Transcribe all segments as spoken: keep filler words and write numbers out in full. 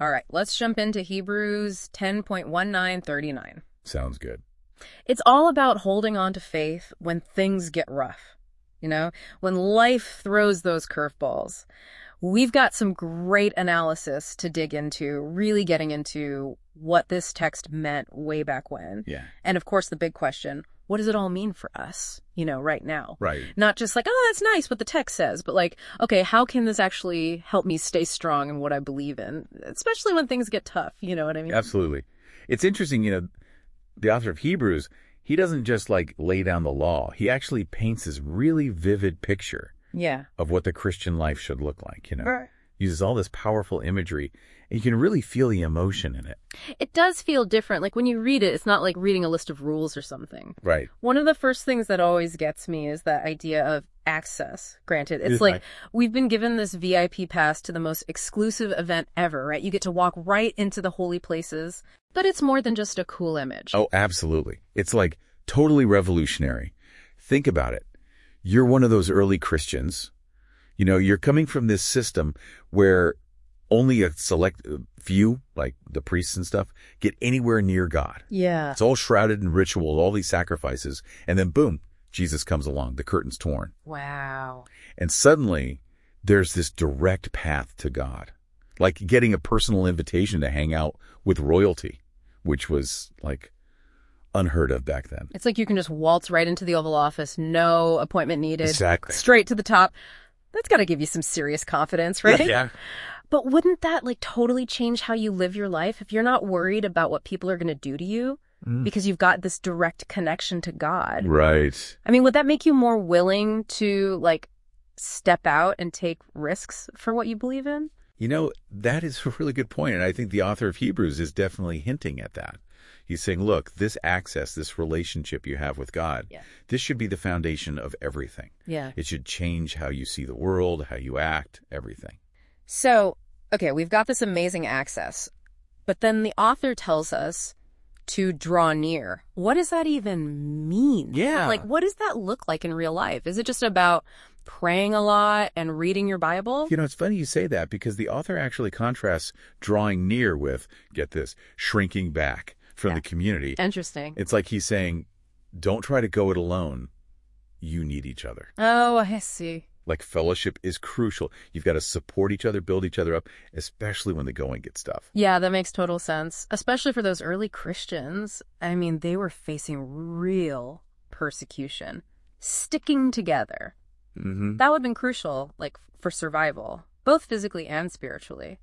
All right, let's jump into Hebrews ten point nineteen thirty-nine. Sounds good. It's all about holding on to faith when things get rough, you know, when life throws those curveballs. We've got some great analysis to dig into, really getting into what this text meant way back when. Yeah. And of course, the big question, what does it all mean for us, you know, right now? Right. Not just like, oh, that's nice what the text says, but like, okay, how can this actually help me stay strong in what I believe in, especially when things get tough, you know what I mean? Absolutely. It's interesting, you know, the author of Hebrews, he doesn't just like lay down the law. He actually paints this really vivid picture Yeah. of what the Christian life should look like, you know. Right. Uses all this powerful imagery, and you can really feel the emotion in it. It does feel different. Like when you read it, it's not like reading a list of rules or something. Right. One of the first things that always gets me is that idea of access. Granted, it's like we've been given this V I P pass to the most exclusive event ever, right? You get to walk right into the holy places, but it's more than just a cool image. Oh, absolutely. It's like totally revolutionary. Think about it. You're one of those early Christians. You know, you're coming from this system where only a select few, like the priests and stuff, get anywhere near God. Yeah. It's all shrouded in ritual, all these sacrifices, and then boom, Jesus comes along, the curtain's torn. Wow. And suddenly, there's this direct path to God. Like getting a personal invitation to hang out with royalty, which was like unheard of back then. It's like you can just waltz right into the Oval Office, no appointment needed. Exactly. Straight to the top. That's got to give you some serious confidence, right? Yeah. But wouldn't that like totally change how you live your life if you're not worried about what people are going to do to you mm. because you've got this direct connection to God? Right. I mean, would that make you more willing to like step out and take risks for what you believe in? You know, that is a really good point. And I think the author of Hebrews is definitely hinting at that. He's saying, look, this access, this relationship you have with God, yeah. this should be the foundation of everything. Yeah. It should change how you see the world, how you act, everything. So, okay, we've got this amazing access, but then the author tells us to draw near. What does that even mean? Yeah. Like, what does that look like in real life? Is it just about praying a lot and reading your Bible? You know, it's funny you say that because the author actually contrasts drawing near with, get this, shrinking back from yeah. the community. Interesting. It's like he's saying, don't try to go it alone. You need each other. Oh, I see. Like fellowship is crucial. You've got to support each other, build each other up, especially when the going gets tough. Yeah, that makes total sense. Especially for those early Christians. I mean, they were facing real persecution. Sticking together. Mm-hmm. That would have been crucial, like, for survival, both physically and spiritually.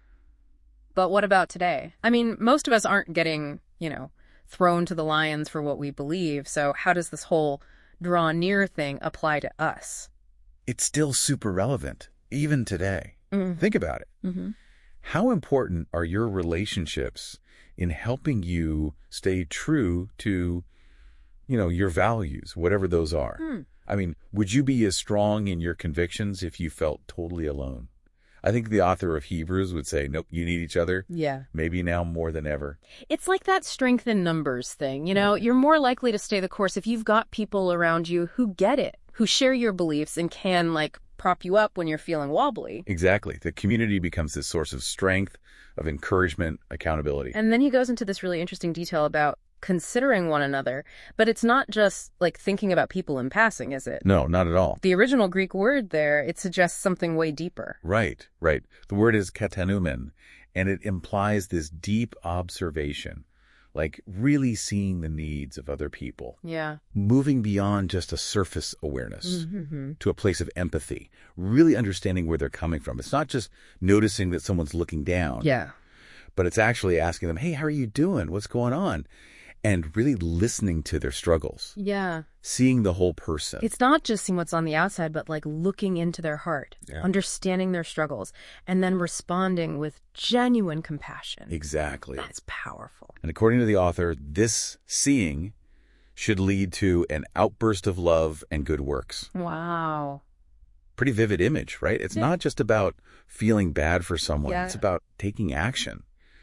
But what about today? I mean, most of us aren't getting, you know, thrown to the lions for what we believe. So how does this whole draw near thing apply to us? It's still super relevant, even today. Mm-hmm. Think about it. Mm-hmm. How important are your relationships in helping you stay true to, you know, your values, whatever those are? Mm. I mean, would you be as strong in your convictions if you felt totally alone? I think the author of Hebrews would say, nope, you need each other. Yeah. Maybe now more than ever. It's like that strength in numbers thing. You know, yeah. You're more likely to stay the course if you've got people around you who get it, who share your beliefs and can, like, prop you up when you're feeling wobbly. Exactly. The community becomes this source of strength, of encouragement, accountability. And then he goes into this really interesting detail about considering one another, but it's not just like thinking about people in passing, is it? No, not at all. The original Greek word there, it suggests something way deeper. Right, right. The word is katanoumen, and it implies this deep observation, like really seeing the needs of other people. Yeah. Moving beyond just a surface awareness mm-hmm. to a place of empathy, really understanding where they're coming from. It's not just noticing that someone's looking down. Yeah. But it's actually asking them, hey, how are you doing? What's going on? And really listening to their struggles. Yeah. Seeing the whole person. It's not just seeing what's on the outside, but like looking into their heart, yeah. understanding their struggles, and then responding with genuine compassion. Exactly. That's powerful. And according to the author, this seeing should lead to an outburst of love and good works. Wow. Pretty vivid image, right? It's yeah. not just about feeling bad for someone. Yeah. It's about taking action.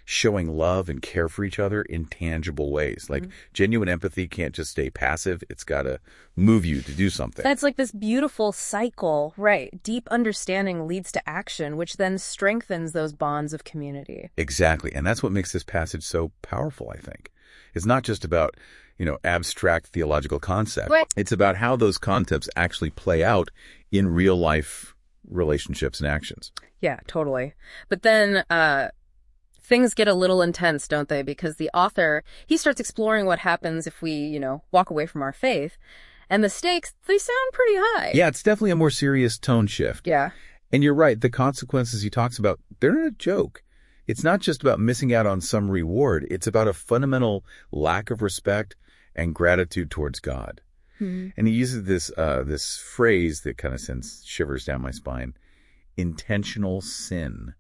showing love and care for each other in tangible ways. Like mm-hmm. genuine empathy can't just stay passive. It's got to move you to do something. That's like this beautiful cycle, right? Deep understanding leads to action, which then strengthens those bonds of community. Exactly. And that's what makes this passage so powerful, I think. It's not just about, you know, abstract theological concepts. Right. It's about how those concepts actually play out in real life relationships and actions. Yeah, totally. But then, uh, things get a little intense, don't they? Because the author, he starts exploring what happens if we, you know, walk away from our faith. And the stakes, they sound pretty high. Yeah, it's definitely a more serious tone shift. Yeah. And you're right. The consequences he talks about, they're not a joke. It's not just about missing out on some reward. It's about a fundamental lack of respect and gratitude towards God. Hmm. And he uses this, uh, this phrase that kind of sends shivers down my spine. Intentional sin.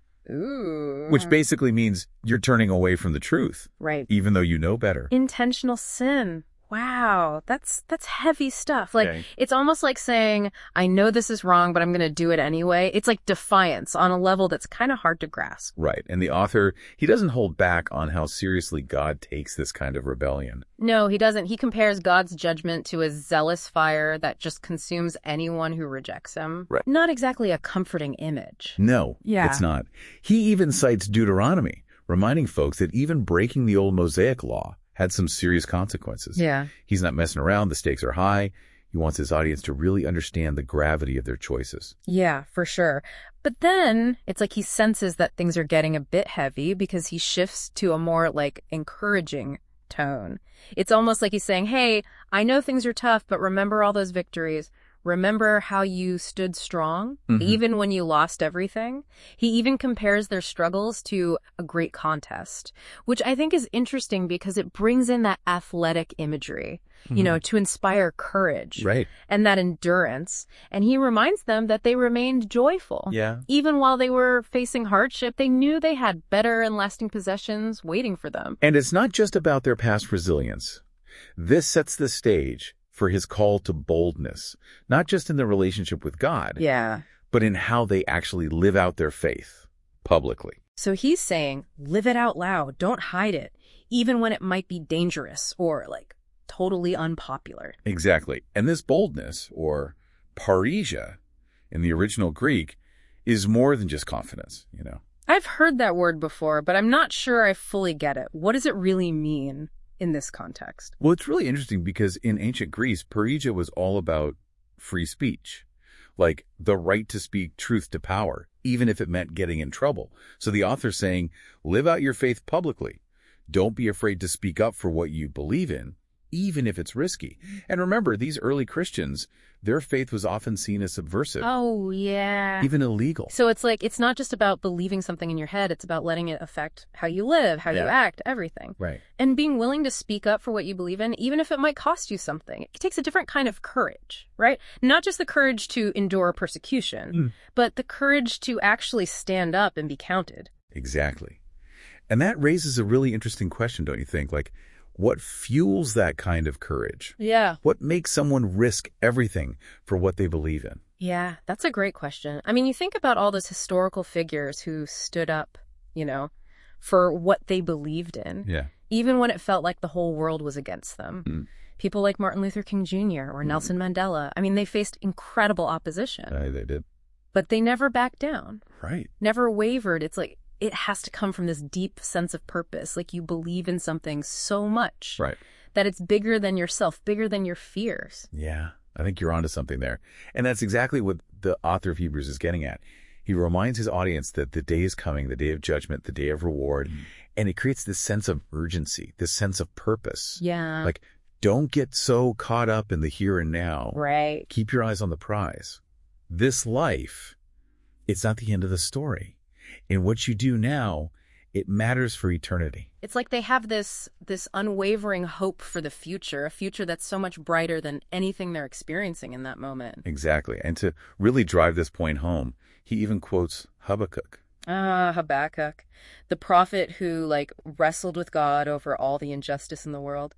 Ooh. Which basically means you're turning away from the truth. Right. Even though you know better. Intentional sin. Wow. That's that's heavy stuff. Like, okay. It's almost like saying, I know this is wrong, but I'm going to do it anyway. It's like defiance on a level that's kind of hard to grasp. Right. And the author, he doesn't hold back on how seriously God takes this kind of rebellion. No, he doesn't. He compares God's judgment to a zealous fire that just consumes anyone who rejects him. Right. Not exactly a comforting image. No, yeah. It's not. He even cites Deuteronomy, reminding folks that even breaking the old Mosaic law had some serious consequences. Yeah. He's not messing around. The stakes are high. He wants his audience to really understand the gravity of their choices. Yeah, for sure. But then it's like he senses that things are getting a bit heavy because he shifts to a more like encouraging tone. It's almost like he's saying, hey, I know things are tough, but remember all those victories. Remember how you stood strong, mm-hmm. even when you lost everything? He even compares their struggles to a great contest, which I think is interesting because it brings in that athletic imagery, mm-hmm. you know, to inspire courage right. and that endurance. And he reminds them that they remained joyful. Yeah. Even while they were facing hardship, they knew they had better and lasting possessions waiting for them. And it's not just about their past resilience. This sets the stage for his call to boldness, not just in their relationship with God, yeah, but in how they actually live out their faith publicly. So he's saying, live it out loud. Don't hide it, even when it might be dangerous or like totally unpopular. Exactly. And this boldness, or parrhesia in the original Greek, is more than just confidence, you know. I've heard that word before, but I'm not sure I fully get it. What does it really mean in this context? Well, it's really interesting because in ancient Greece, parrhesia was all about free speech, like the right to speak truth to power, even if it meant getting in trouble. So the author's saying, live out your faith publicly. Don't be afraid to speak up for what you believe in, even if it's risky. And remember, these early Christians, their faith was often seen as subversive. Oh, yeah. Even illegal. So it's like, it's not just about believing something in your head. It's about letting it affect how you live, how yeah. you act, everything. Right. And being willing to speak up for what you believe in, even if it might cost you something. It takes a different kind of courage, right? Not just the courage to endure persecution, mm. but the courage to actually stand up and be counted. Exactly. And that raises a really interesting question, don't you think? Like, what fuels that kind of courage? Yeah. What makes someone risk everything for what they believe in? Yeah, that's a great question. I mean, you think about all those historical figures who stood up, you know, for what they believed in. Yeah. Even when it felt like the whole world was against them. Mm. People like Martin Luther King Junior or mm. Nelson Mandela. I mean, they faced incredible opposition. Uh, they did. But they never backed down. Right. Never wavered. It's like, it has to come from this deep sense of purpose. Like you believe in something so much right. that it's bigger than yourself, bigger than your fears. Yeah, I think you're onto something there. And that's exactly what the author of Hebrews is getting at. He reminds his audience that the day is coming, the day of judgment, the day of reward. Mm. And it creates this sense of urgency, this sense of purpose. Yeah. Like, don't get so caught up in the here and now. Right. Keep your eyes on the prize. This life, it's not the end of the story. In what you do now, it matters for eternity. It's like they have this this unwavering hope for the future, a future that's so much brighter than anything they're experiencing in that moment. Exactly. And to really drive this point home, he even quotes Habakkuk. Ah, Habakkuk, the prophet who, like, wrestled with God over all the injustice in the world.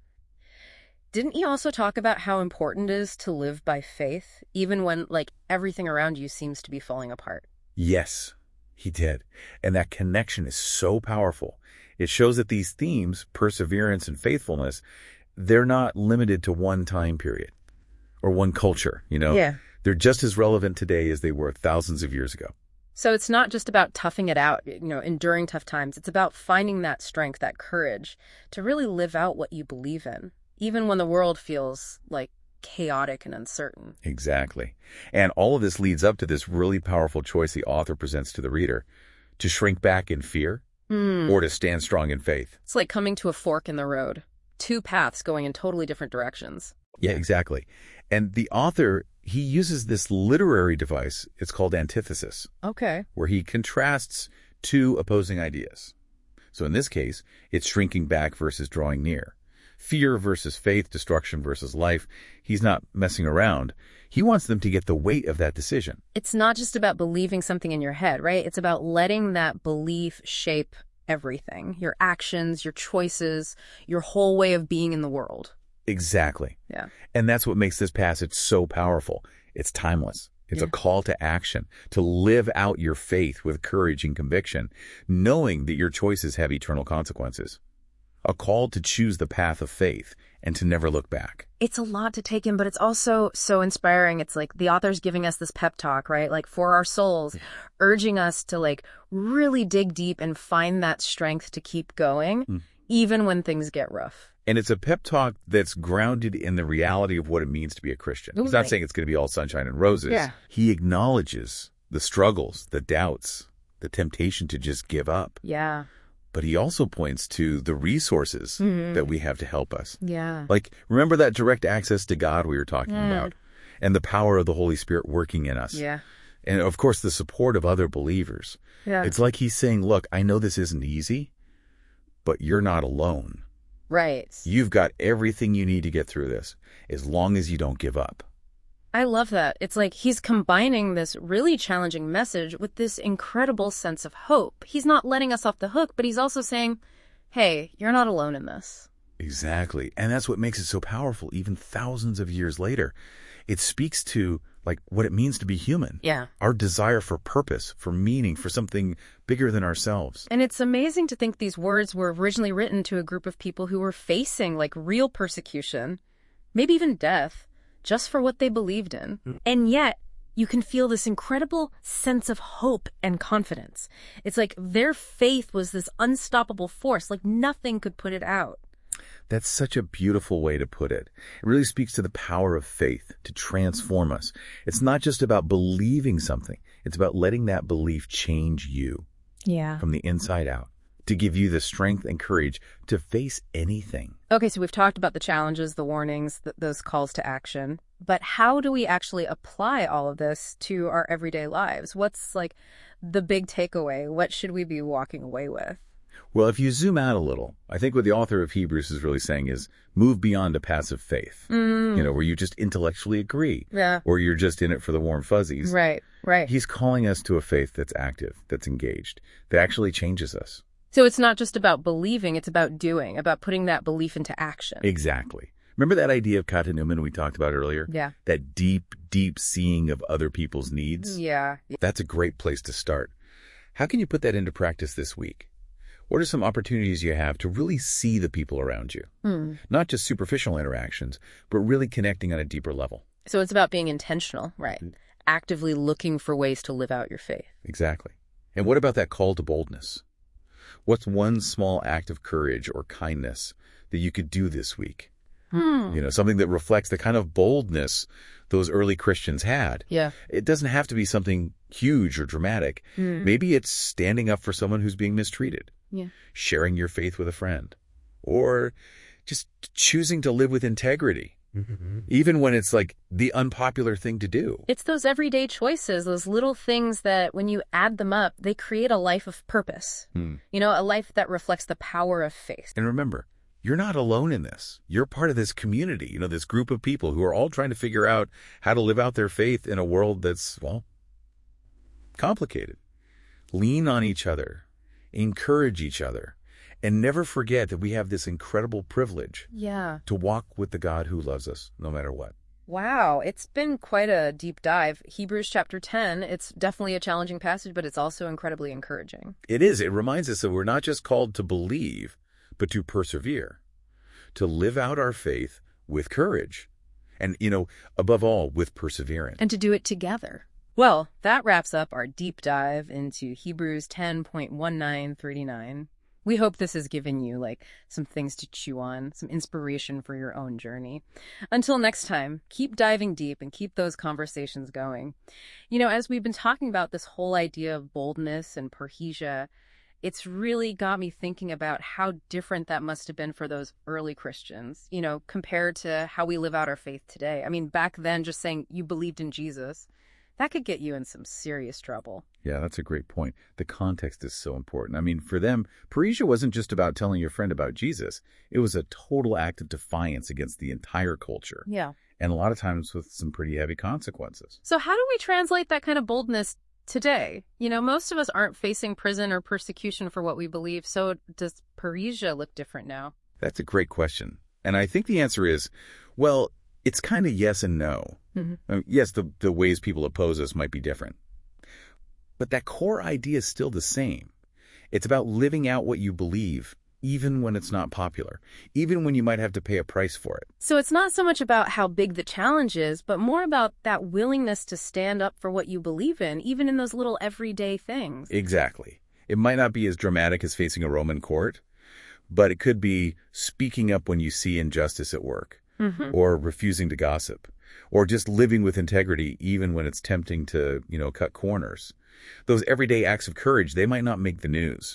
Didn't he also talk about how important it is to live by faith, even when, like, everything around you seems to be falling apart? Yes. He did. And that connection is so powerful. It shows that these themes, perseverance and faithfulness, they're not limited to one time period or one culture, you know? Yeah. They're just as relevant today as they were thousands of years ago. So it's not just about toughing it out, you know, enduring tough times. It's about finding that strength, that courage to really live out what you believe in, even when the world feels like chaotic and uncertain. Exactly. And all of this leads up to this really powerful choice the author presents to the reader: to shrink back in fear Mm. or to stand strong in faith. It's like coming to a fork in the road, two paths going in totally different directions. Yeah, exactly. And the author, he uses this literary device. It's called antithesis, Okay. where he contrasts two opposing ideas. So in this case, it's shrinking back versus drawing near. Fear versus faith, destruction versus life. He's not messing around. He wants them to get the weight of that decision. It's not just about believing something in your head, right? It's about letting that belief shape everything, your actions, your choices, your whole way of being in the world. Exactly. Yeah. And that's what makes this passage so powerful. It's timeless. It's Yeah. a call to action, to live out your faith with courage and conviction, knowing that your choices have eternal consequences. A call to choose the path of faith and to never look back. It's a lot to take in, but it's also so inspiring. It's like the author's giving us this pep talk, right? Like for our souls, urging us to like really dig deep and find that strength to keep going, Mm. even when things get rough. And it's a pep talk that's grounded in the reality of what it means to be a Christian. He's not Right. saying it's going to be all sunshine and roses. Yeah. He acknowledges the struggles, the doubts, the temptation to just give up. Yeah. But he also points to the resources Mhm. that we have to help us. Yeah. Like, remember that direct access to God we were talking Mm. about, and the power of the Holy Spirit working in us. Yeah. And of course, the support of other believers. Yeah. It's like he's saying, look, I know this isn't easy, but you're not alone. Right. You've got everything you need to get through this, as long as you don't give up. I love that. It's like he's combining this really challenging message with this incredible sense of hope. He's not letting us off the hook, but he's also saying, hey, you're not alone in this. Exactly. And that's what makes it so powerful, even thousands of years later. It speaks to like what it means to be human. Yeah. Our desire for purpose, for meaning, for something bigger than ourselves. And it's amazing to think these words were originally written to a group of people who were facing like real persecution, maybe even death, just for what they believed in. And yet, you can feel this incredible sense of hope and confidence. It's like their faith was this unstoppable force, like nothing could put it out. That's such a beautiful way to put it. It really speaks to the power of faith to transform us. It's not just about believing something. It's about letting that belief change you Yeah. from the inside out, to give you the strength and courage to face anything. Okay, so we've talked about the challenges, the warnings, th- those calls to action. But how do we actually apply all of this to our everyday lives? What's like the big takeaway? What should we be walking away with? Well, if you zoom out a little, I think what the author of Hebrews is really saying is move beyond a passive faith, Mm. you know, where you just intellectually agree, Yeah. or you're just in it for the warm fuzzies. Right, right. He's calling us to a faith that's active, that's engaged, that actually changes us. So it's not just about believing, it's about doing, about putting that belief into action. Exactly. Remember that idea of Kata Newman we talked about earlier? Yeah. That deep, deep seeing of other people's needs? Yeah. That's a great place to start. How can you put that into practice this week? What are some opportunities you have to really see the people around you? Hmm. Not just superficial interactions, but really connecting on a deeper level. So it's about being intentional, right? Actively looking for ways to live out your faith. Exactly. And what about that call to boldness? What's one small act of courage or kindness that you could do this week? Hmm. You know, something that reflects the kind of boldness those early Christians had. Yeah. It doesn't have to be something huge or dramatic. Hmm. Maybe it's standing up for someone who's being mistreated, Yeah. sharing your faith with a friend, or just choosing to live with integrity, even when it's like the unpopular thing to do. It's those everyday choices, those little things that when you add them up, they create a life of purpose. Hmm. You know, a life that reflects the power of faith. And remember, you're not alone in this. You're part of this community, you know, this group of people who are all trying to figure out how to live out their faith in a world that's, well, complicated. Lean on each other, encourage each other, and never forget that we have this incredible privilege Yeah. to walk with the God who loves us no matter what. Wow, it's been quite a deep dive. Hebrews chapter ten, it's definitely a challenging passage, but it's also incredibly encouraging. It is. It reminds us that we're not just called to believe, but to persevere, to live out our faith with courage, and, you know, above all, with perseverance. And to do it together. Well, that wraps up our deep dive into Hebrews ten point nineteen thirty-nine. We hope this has given you, like, some things to chew on, some inspiration for your own journey. Until next time, keep diving deep and keep those conversations going. You know, as we've been talking about this whole idea of boldness and parrhesia, it's really got me thinking about how different that must have been for those early Christians, you know, compared to how we live out our faith today. I mean, back then, just saying you believed in Jesus, that could get you in some serious trouble. Yeah, that's a great point. The context is so important. I mean, for them, parrhesia wasn't just about telling your friend about Jesus. It was a total act of defiance against the entire culture. Yeah. And a lot of times with some pretty heavy consequences. So how do we translate that kind of boldness today? You know, most of us aren't facing prison or persecution for what we believe. So does parrhesia look different now? That's a great question. And I think the answer is, well, it's kind of yes and no. Mm-hmm. I mean, yes, the, the ways people oppose us might be different. But that core idea is still the same. It's about living out what you believe, even when it's not popular, even when you might have to pay a price for it. So it's not so much about how big the challenge is, but more about that willingness to stand up for what you believe in, even in those little everyday things. Exactly. It might not be as dramatic as facing a Roman court, but it could be speaking up when you see injustice at work. Mm-hmm. Or refusing to gossip, or just living with integrity even when it's tempting to, you know, cut corners. Those everyday acts of courage, they might not make the news.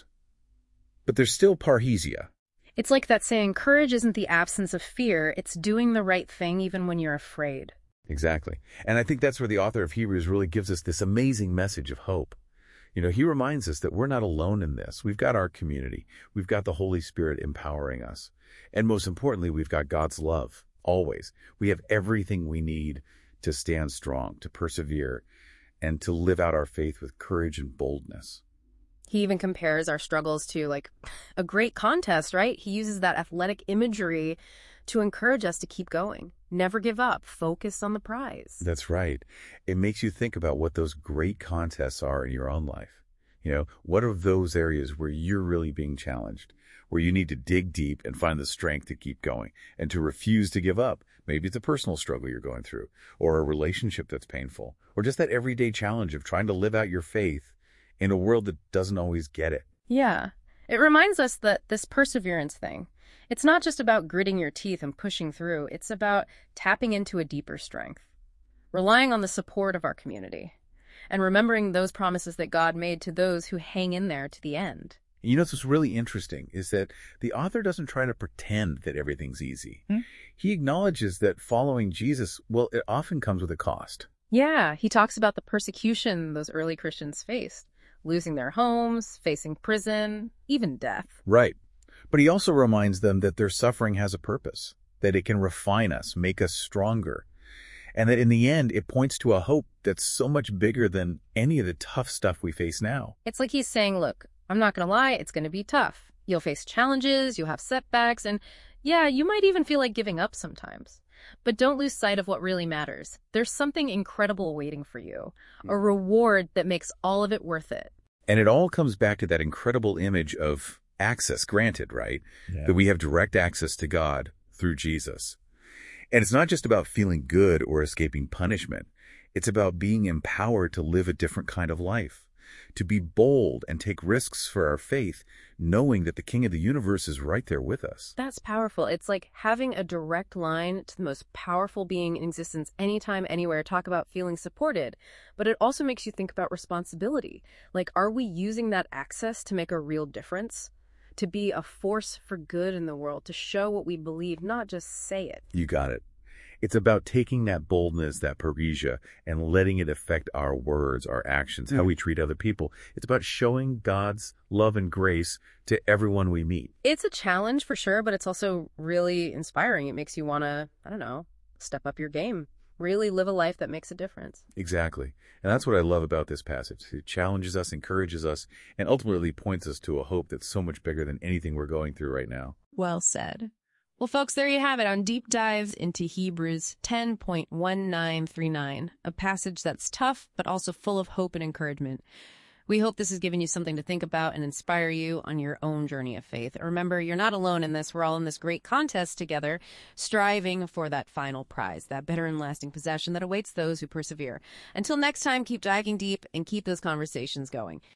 But there's still parrhesia. It's like that saying, courage isn't the absence of fear, it's doing the right thing even when you're afraid. Exactly. And I think that's where the author of Hebrews really gives us this amazing message of hope. You know, he reminds us that we're not alone in this. We've got our community. We've got the Holy Spirit empowering us. And most importantly, we've got God's love. Always. We have everything we need to stand strong, to persevere, and to live out our faith with courage and boldness. He even compares our struggles to, like, a great contest, right? He uses that athletic imagery to encourage us to keep going. Never give up. Focus on the prize. That's right. It makes you think about what those great contests are in your own life. You know, what are those areas where you're really being challenged, where you need to dig deep and find the strength to keep going and to refuse to give up? Maybe it's a personal struggle you're going through, or a relationship that's painful, or just that everyday challenge of trying to live out your faith in a world that doesn't always get it. Yeah. It reminds us that this perseverance thing, it's not just about gritting your teeth and pushing through. It's about tapping into a deeper strength, relying on the support of our community, and remembering those promises that God made to those who hang in there to the end. You know, what's really interesting is that the author doesn't try to pretend that everything's easy. Hmm? He acknowledges that following Jesus, well, it often comes with a cost. Yeah, he talks about the persecution those early Christians faced, losing their homes, facing prison, even death. Right. But he also reminds them that their suffering has a purpose, that it can refine us, make us stronger, and that in the end, it points to a hope that's so much bigger than any of the tough stuff we face now. It's like he's saying, look, I'm not going to lie, it's going to be tough. You'll face challenges, you'll have setbacks, and yeah, you might even feel like giving up sometimes. But don't lose sight of what really matters. There's something incredible waiting for you, a reward that makes all of it worth it. And it all comes back to that incredible image of access granted, right? Yeah. That we have direct access to God through Jesus. And it's not just about feeling good or escaping punishment. It's about being empowered to live a different kind of life, to be bold and take risks for our faith, knowing that the King of the universe is right there with us. That's powerful. It's like having a direct line to the most powerful being in existence anytime, anywhere. Talk about feeling supported. But it also makes you think about responsibility. Like, are we using that access to make a real difference? To be a force for good in the world, to show what we believe, not just say it. You got it. It's about taking that boldness, that parrhesia, and letting it affect our words, our actions, mm. how we treat other people. It's about showing God's love and grace to everyone we meet. It's a challenge for sure, but it's also really inspiring. It makes you want to, I don't know, step up your game. Really live a life that makes a difference. Exactly. And that's what I love about this passage. It challenges us, encourages us, and ultimately points us to a hope that's so much bigger than anything we're going through right now. Well said. Well, folks, there you have it on Deep Dives into Hebrews ten point one nine three nine, a passage that's tough, but also full of hope and encouragement. We hope this has given you something to think about and inspire you on your own journey of faith. Remember, you're not alone in this. We're all in this great contest together, striving for that final prize, that better and lasting possession that awaits those who persevere. Until next time, keep diving deep and keep those conversations going.